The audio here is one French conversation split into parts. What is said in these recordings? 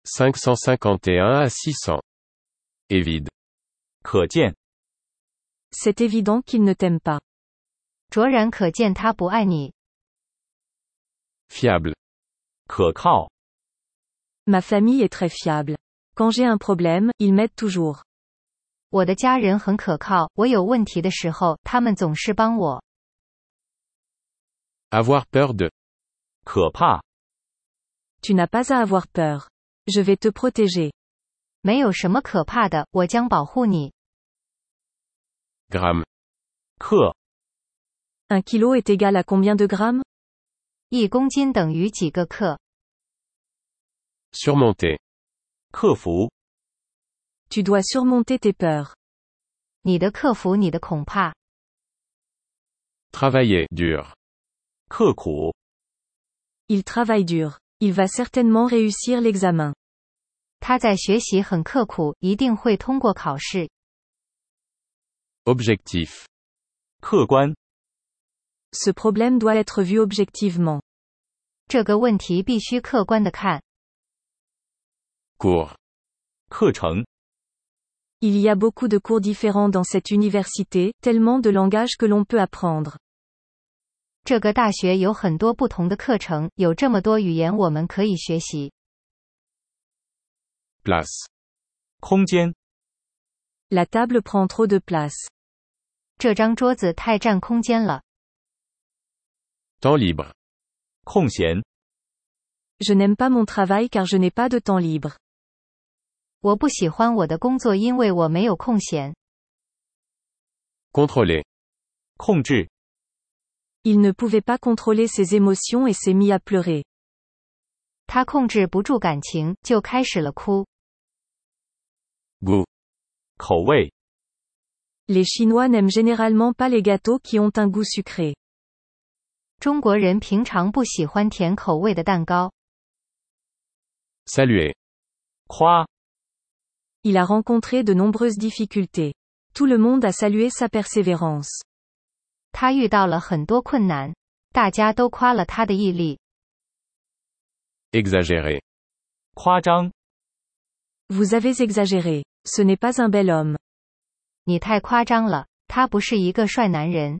551 à 600. Évide. 可见， C'est évident qu'il ne t'aime pas. 卓然可见他不爱你。 Fiable. 可靠， Ma famille est très fiable. Quand j'ai un problème, ils m'aident toujours. 我的家人很可靠，我有问题的时候，他们总是帮我。 Avoir peur de. 可怕， Tu n'as pas à avoir peur. Je vais te protéger. 没有什么可怕的，我将保护你。 Gramme. 克， 1 kilo est égal à combien de grammes? 1公斤等于几个克？ Surmonter. 克服， Tu dois surmonter tes peurs. 你的克服你的恐怕。 Travailler dur. 刻苦， Il travaille dur. Il va certainement réussir l'examen. 他在学习很刻苦，一定会通过考试。 Objectif. 客观， Ce problème doit être vu objectivement. 这个问题必须客观地看。 Cours. 课程， Il y a beaucoup de cours différents dans cette université, tellement de langages que l'on peut apprendre. 这个大学有很多不同的课程，有这么多语言我们可以学习。 Place. 空间， La table prend trop de place. 这张桌子太占空间了。 Temps libre. 空闲， Je n'aime pas mon travail car je n'ai pas de temps libre. 我不喜欢我的工作，因为我没有空闲。 Contrôler. 控制， Il ne pouvait pas contrôler ses émotions et s'est mis à pleurer. 他控制不住感情，就开始了哭。 Goût. 口味， Les Chinois n'aiment généralement pas les gâteaux qui ont un goût sucré. 中国人平常不喜欢甜口味的蛋糕。 Saluer. 夸， Il a rencontré de nombreuses difficultés. Tout le monde a salué sa persévérance. 他遇到了很多困难，大家都夸了他的毅力。 Exagérer. 夸张， Vous avez exagéré. Ce n'est pas un bel homme. 你太夸张了，他不是一个帅男人。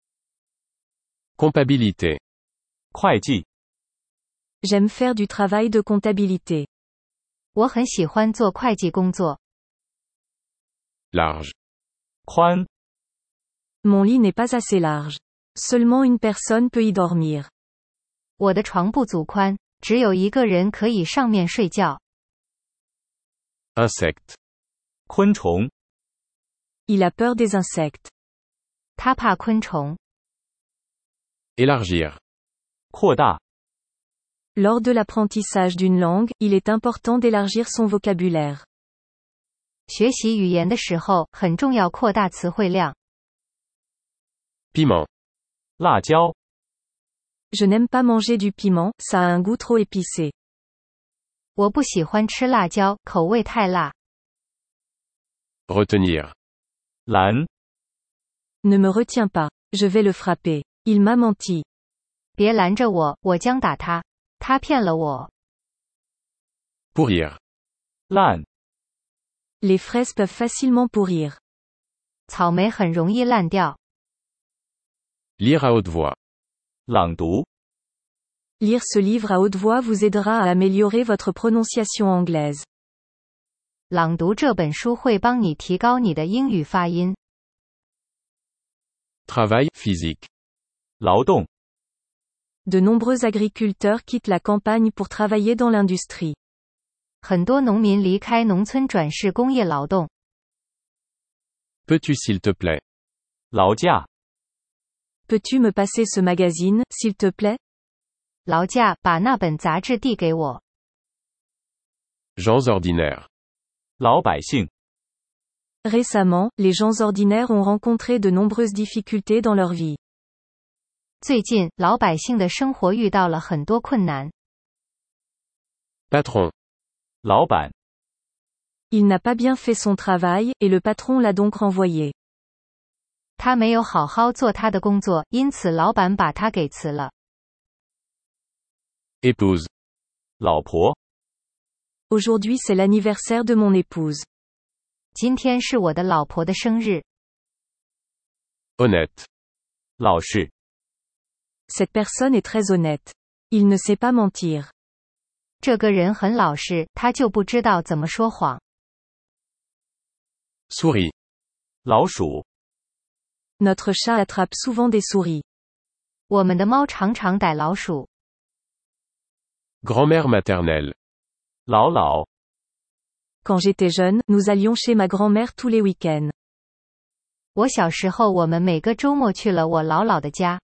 Comptabilité. 会计， J'aime faire du travail de comptabilité. 我很喜欢做会计工作。 Large. 宽， Mon lit n'est pas assez large. Seulement une personne peut y dormir. 我的床不足宽，只有一个人可以上面睡觉。 Insecte. 昆虫， Il a peur des insectes. 他怕昆虫。 Élargir. 扩大， Lors de l'apprentissage d'une langue, il est important d'élargir son vocabulaire. 学习语言的时候，很重要扩大词汇量。 Piment. 辣椒， Je n'aime pas manger du piment, ça a un goût trop épicé. 我不喜欢吃辣椒，口味太辣。 Retenir. 拦， Ne me retiens pas. Je vais le frapper. Il m'a menti. 别拦着我，我将打他。他骗了我。 Pourrir. 烂， Les fraises peuvent facilement pourrir. 草莓很容易烂掉。 Lire à haute voix. 朗读， Lire ce livre à haute voix vous aidera à améliorer votre prononciation anglaise. 朗读这本书会帮你提高你的英语发音。 Travail physique. 劳动， De nombreux agriculteurs quittent la campagne pour travailler dans l'industrie. 很多农民离开农村转世工业劳动。 Peux-tu s'il te plaît? 劳驾， Peux-tu me passer ce magazine, s'il te plaît? 劳驾，把那本杂志递给我。 Gens ordinaires. 老百姓， Récemment, les gens ordinaires ont rencontré de nombreuses difficultés dans leur vie. 最近，老百姓的生活遇到了很多困难。 Patron. 老板， Il n'a pas bien fait son travail, et le patron l'a donc renvoyé. 他没有好好做他的工作，因此老板把他给辞了。 Épouse. 老婆， Aujourd'hui c'est l'anniversaire de mon épouse. 今天是我的老婆的生日。 Honnête. 老实， Cette personne est très honnête. Il ne sait pas mentir. 这个人很老实，他就不知道怎么说谎。 Souris. 老鼠， Notre chat attrape souvent des souris. 我们的猫常常逮老鼠。 Grand-mère maternelle. 老老， Quand j'étais jeune, nous allions chez ma grand-mère tous les week-ends. 我小时候我们每个周末去了我姥姥的家。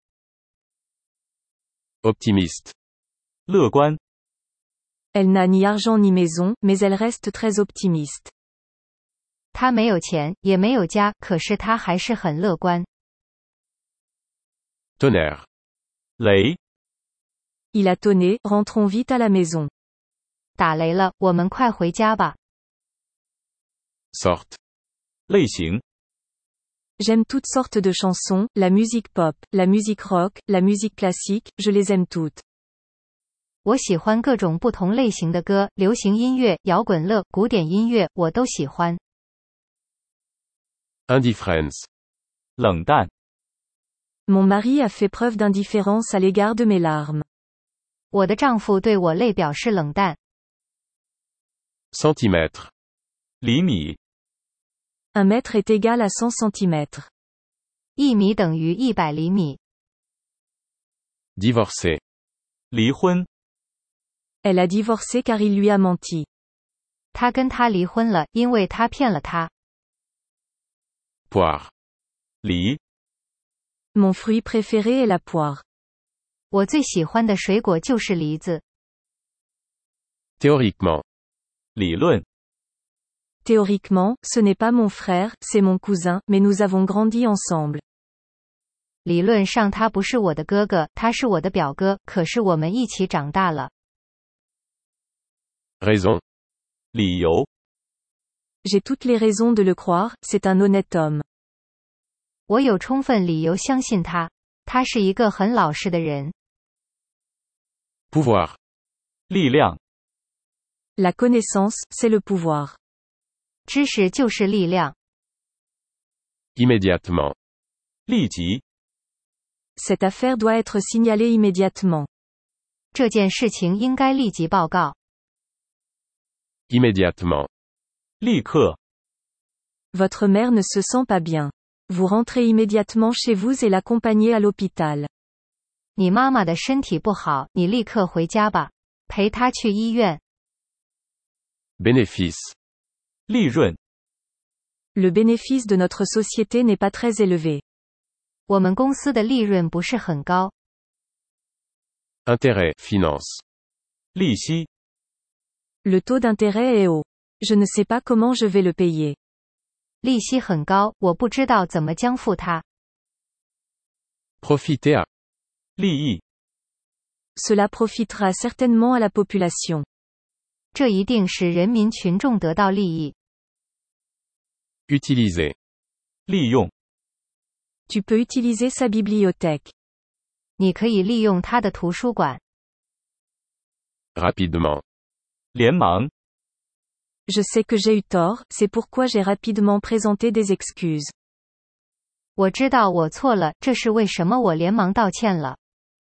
Optimiste. 乐观， Elle n'a ni argent ni maison, mais elle reste très optimiste. 她没有钱，也没有家，可是她还是很乐观。 Tonnerre. 雷， Il a tonné, rentrons vite à la maison. 打雷了，我们快回家吧。 Sorte. 类型， J'aime toutes sortes de chansons, la musique pop, la musique rock, la musique classique, je les aime toutes. 我喜欢各种不同类型的歌，流行音乐、摇滚乐、古典音乐，我都喜欢。 Indifference. 冷淡， Mon mari a fait preuve d'indifférence à l'égard de mes larmes. 我的丈夫对我泪表示冷淡。 Centimètre. 厘米， Un mètre est égal à 100 cm. 1米等于100厘米。 Divorcé. 离婚， Elle a divorcé car il lui a menti. 他跟他离婚了，因为他骗了他。 Poire. 梨， Mon fruit préféré est la poire. 我最喜欢的水果就是梨子。 Théoriquement. 理论， Théoriquement, ce n'est pas mon frère, c'est mon cousin, mais nous avons grandi ensemble. 理论上他不是我的哥哥，他是我的表哥，可是我们一起长大了。 Raison. 理由， J'ai toutes les raisons de le croire, c'est un honnête homme. 我有充分理由相信他，他是一个很老实的人。 Pouvoir. 力量， La connaissance, c'est le pouvoir. 知识就是力量。 Immédiatement. 立即， Cette affaire doit être signalée immédiatement. 这件事情应该立即报告。 Immédiatement. 立刻， Votre mère ne se sent pas bien. Vous rentrez immédiatement chez vous et l'accompagnez à l'hôpital. 你妈妈的身体不好，你立刻回家吧，陪她去医院。 Bénéfice. 利润， Le bénéfice de notre société n'est pas très élevé. 我们公司的利润不是很高。 Intérêt. Finance. 利息， Le taux d'intérêt est haut. Je ne sais pas comment je vais le payer. 利息很高，我不知道怎么将付它。 Profiter à. 利益， Cela profitera certainement à la population. 这一定使人民群众得到利益。 Utiliser. 利用， Tu peux utiliser sa bibliothèque. 你可以利用他的图书馆。 Rapidement. 连忙， Je sais que j'ai eu tort, c'est pourquoi j'ai rapidement présenté des excuses. 我知道我错了，这是为什么我连忙道歉了。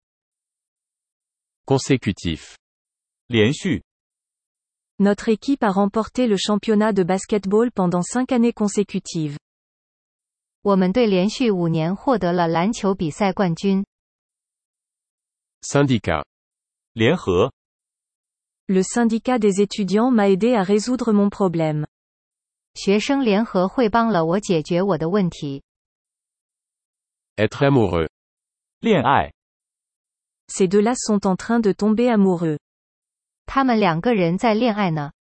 Consécutif. 连续， Notre équipe a remporté le championnat de basketball pendant 5 années consécutives. 我们队连续5年获得了篮球比赛冠军。 Syndicat. 联合， Le syndicat des étudiants m'a aidé à résoudre mon problème. 学生联合会帮了我解决我的问题。 Être amoureux. 恋爱， Ces deux-là sont en train de tomber amoureux. 他们2个人在恋爱呢。